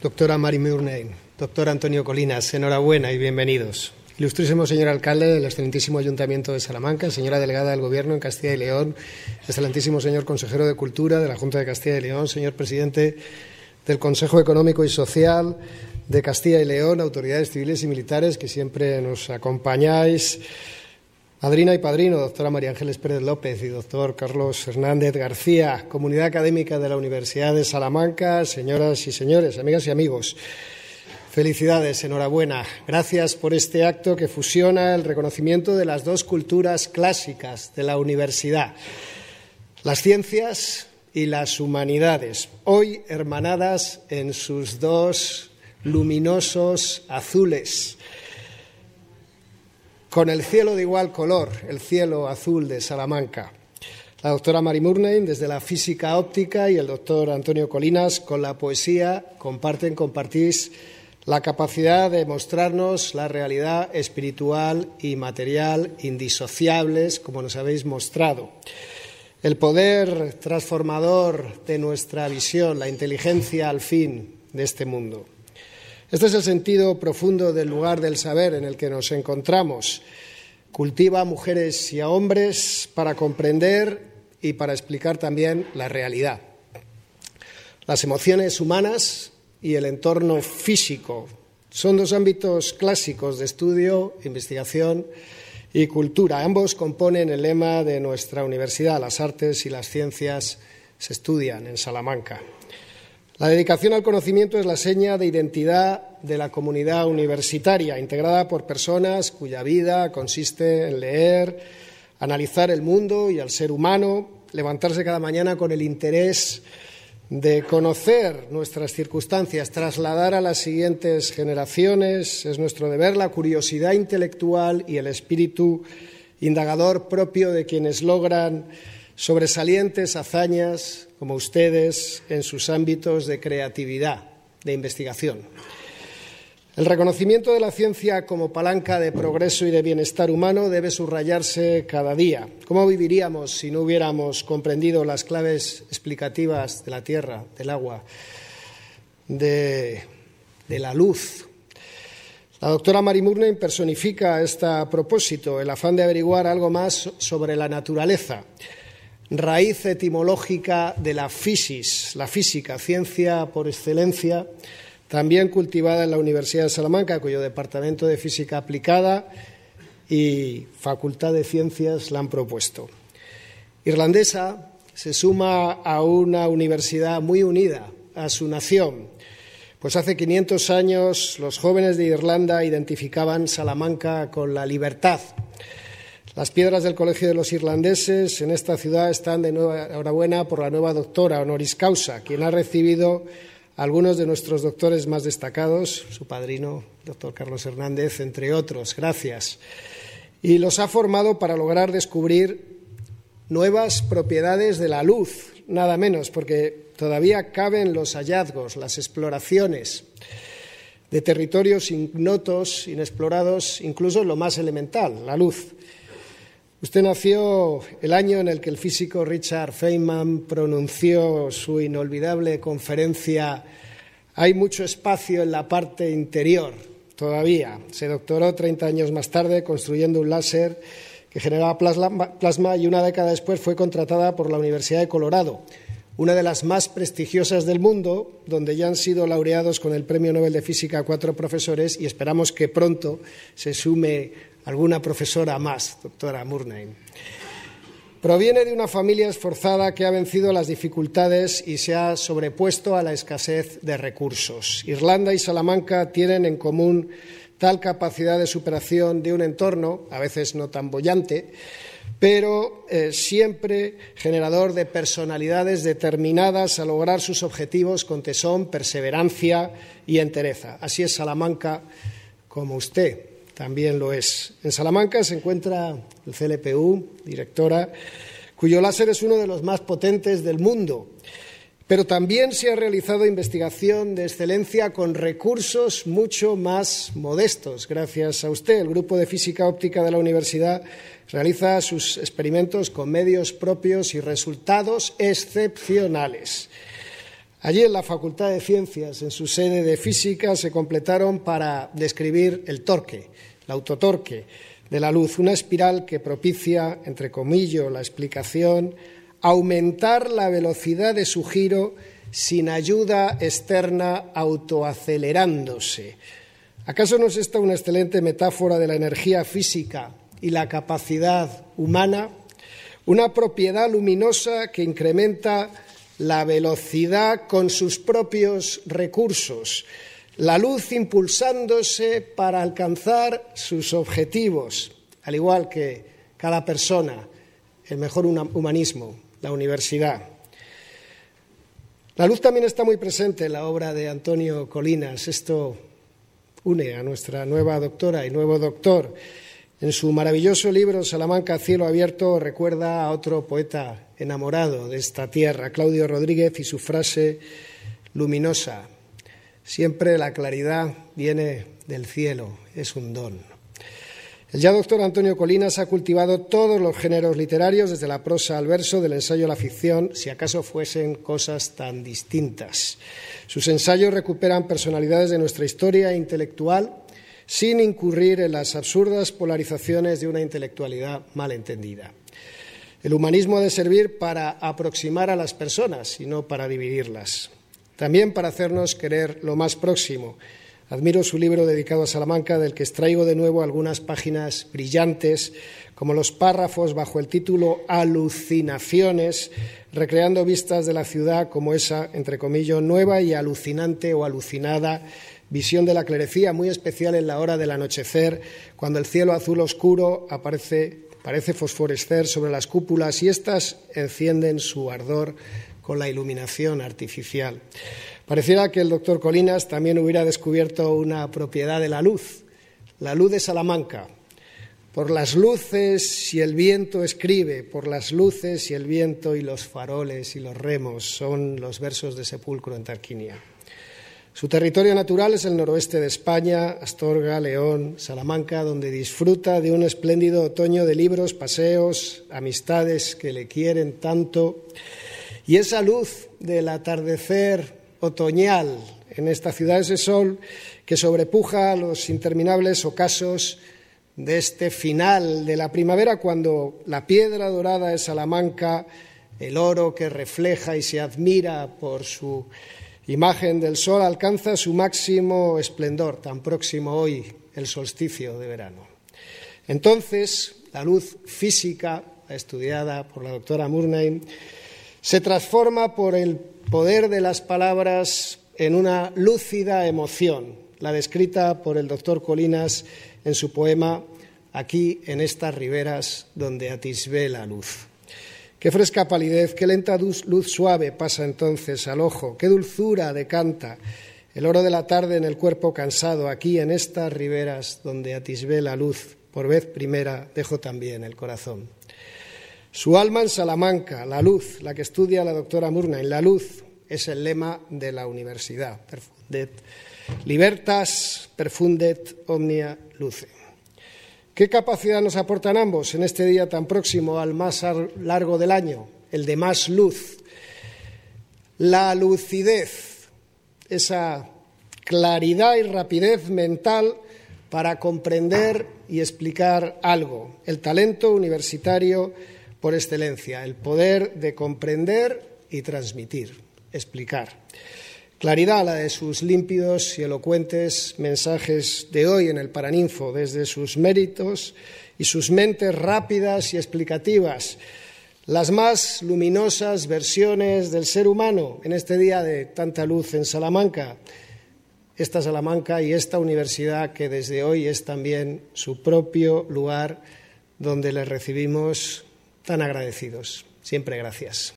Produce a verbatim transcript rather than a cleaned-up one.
Doctora Mari Murnane, doctor Antonio Colinas, enhorabuena y bienvenidos. Ilustrísimo señor alcalde del excelentísimo Ayuntamiento de Salamanca, señora delegada del Gobierno en Castilla y León, excelentísimo señor consejero de Cultura de la Junta de Castilla y León, señor presidente del Consejo Económico y Social de Castilla y León, autoridades civiles y militares que siempre nos acompañáis, madrina y padrino, doctora María Ángeles Pérez López y doctor Carlos Hernández García, comunidad académica de la Universidad de Salamanca, señoras y señores, amigas y amigos. Felicidades, enhorabuena. Gracias por este acto que fusiona el reconocimiento de las dos culturas clásicas de la universidad, las ciencias y las humanidades, hoy hermanadas en sus dos luminosos azules, con el cielo de igual color, el cielo azul de Salamanca. La doctora Mari Murnane, desde la física óptica, y el doctor Antonio Colinas, con la poesía, comparten, compartís la capacidad de mostrarnos la realidad espiritual y material indisociables, como nos habéis mostrado. El poder transformador de nuestra visión, la inteligencia al fin de este mundo. Este es el sentido profundo del lugar del saber en el que nos encontramos. Cultiva a mujeres y a hombres para comprender y para explicar también la realidad. Las emociones humanas y el entorno físico son dos ámbitos clásicos de estudio, investigación y cultura. Ambos componen el lema de nuestra universidad. Las artes y las ciencias se estudian en Salamanca. La dedicación al conocimiento es la seña de identidad de la comunidad universitaria, integrada por personas cuya vida consiste en leer, analizar el mundo y al ser humano, levantarse cada mañana con el interés de conocer nuestras circunstancias, trasladar a las siguientes generaciones. Es nuestro deber la curiosidad intelectual y el espíritu indagador propio de quienes logran sobresalientes hazañas como ustedes en sus ámbitos de creatividad, de investigación. El reconocimiento de la ciencia como palanca de progreso y de bienestar humano debe subrayarse cada día. ¿Cómo viviríamos si no hubiéramos comprendido las claves explicativas de la tierra, del agua, de, de la luz? La doctora Mari Murnane personifica a este propósito el afán de averiguar algo más sobre la naturaleza, raíz etimológica de la physis, la física, ciencia por excelencia, también cultivada en la Universidad de Salamanca, cuyo Departamento de Física Aplicada y Facultad de Ciencias la han propuesto. Irlandesa se suma a una universidad muy unida a su nación, pues hace quinientos años los jóvenes de Irlanda identificaban Salamanca con la libertad. Las piedras del Colegio de los Irlandeses en esta ciudad están de enhorabuena por la nueva doctora honoris causa, quien ha recibido a algunos de nuestros doctores más destacados, su padrino, doctor Carlos Hernández, entre otros. Gracias. Y los ha formado para lograr descubrir nuevas propiedades de la luz, nada menos, porque todavía caben los hallazgos, las exploraciones de territorios ignotos, inexplorados, incluso lo más elemental, la luz. Usted nació el año en el que el físico Richard Feynman pronunció su inolvidable conferencia «Hay mucho espacio en la parte interior». Todavía. Se doctoró treinta años más tarde construyendo un láser que generaba plasma y una década después fue contratada por la Universidad de Colorado, una de las más prestigiosas del mundo, donde ya han sido laureados con el Premio Nobel de Física cuatro profesores y esperamos que pronto se sume alguna profesora más, doctora Murnane. Proviene de una familia esforzada que ha vencido las dificultades y se ha sobrepuesto a la escasez de recursos. Irlanda y Salamanca tienen en común tal capacidad de superación de un entorno, a veces no tan boyante, pero eh, siempre generador de personalidades determinadas a lograr sus objetivos con tesón, perseverancia y entereza. Así es Salamanca, como usted también lo es. En Salamanca se encuentra el C L P U, directora, cuyo láser es uno de los más potentes del mundo, pero también se ha realizado investigación de excelencia con recursos mucho más modestos. Gracias a usted, el Grupo de Física Óptica de la Universidad realiza sus experimentos con medios propios y resultados excepcionales. Allí en la Facultad de Ciencias, en su sede de Física, se completaron para describir el torque, el autotorque de la luz, una espiral que propicia, entre comillas, la explicación, aumentar la velocidad de su giro sin ayuda externa, autoacelerándose. ¿Acaso no es esta una excelente metáfora de la energía física y la capacidad humana? Una propiedad luminosa que incrementa la velocidad con sus propios recursos, la luz impulsándose para alcanzar sus objetivos, al igual que cada persona, el mejor humanismo, la universidad. La luz también está muy presente en la obra de Antonio Colinas. Esto une a nuestra nueva doctora y nuevo doctor. En su maravilloso libro Salamanca, cielo abierto, recuerda a otro poeta enamorado de esta tierra, Claudio Rodríguez, y su frase luminosa: siempre la claridad viene del cielo, es un don. El ya doctor Antonio Colinas ha cultivado todos los géneros literarios, desde la prosa al verso, del ensayo a la ficción, si acaso fuesen cosas tan distintas. Sus ensayos recuperan personalidades de nuestra historia intelectual, sin incurrir en las absurdas polarizaciones de una intelectualidad mal entendida. El humanismo ha de servir para aproximar a las personas y no para dividirlas. También para hacernos querer lo más próximo. Admiro su libro dedicado a Salamanca, del que extraigo de nuevo algunas páginas brillantes, como los párrafos bajo el título Alucinaciones, recreando vistas de la ciudad como esa, entre comillas, nueva y alucinante o alucinada visión de la clerecía, muy especial en la hora del anochecer, cuando el cielo azul oscuro aparece, parece fosforescer sobre las cúpulas y éstas encienden su ardor con la iluminación artificial. Pareciera que el doctor Colinas también hubiera descubierto una propiedad de la luz, la luz de Salamanca. Por las luces y el viento escribe, por las luces y el viento y los faroles y los remos, son los versos de Sepulcro en Tarquinia. Su territorio natural es el noroeste de España, Astorga, León, Salamanca, donde disfruta de un espléndido otoño de libros, paseos, amistades que le quieren tanto. Y esa luz del atardecer otoñal en esta ciudad, ese sol que sobrepuja los interminables ocasos de este final de la primavera, cuando la piedra dorada de Salamanca, el oro que refleja y se admira por su imagen del sol, alcanza su máximo esplendor, tan próximo hoy el solsticio de verano. Entonces, la luz física, estudiada por la doctora Murnay, se transforma por el poder de las palabras en una lúcida emoción, la descrita por el doctor Colinas en su poema Aquí en estas riberas donde atisbé la luz. Qué fresca palidez, qué lenta luz suave pasa entonces al ojo, qué dulzura decanta el oro de la tarde en el cuerpo cansado, aquí en estas riberas donde atisbé la luz, por vez primera dejo también el corazón. Su alma en Salamanca, la luz, la que estudia la doctora Murnay, la luz es el lema de la universidad. Perfundet, libertas perfundet omnia luce. ¿Qué capacidad nos aportan ambos en este día tan próximo al más largo del año, el de más luz? La lucidez, esa claridad y rapidez mental para comprender y explicar algo, el talento universitario por excelencia, el poder de comprender y transmitir, explicar. Claridad, la de sus límpidos y elocuentes mensajes de hoy en el Paraninfo, desde sus méritos y sus mentes rápidas y explicativas, las más luminosas versiones del ser humano en este día de tanta luz en Salamanca, esta Salamanca y esta universidad que desde hoy es también su propio lugar donde les recibimos tan agradecidos. Siempre gracias.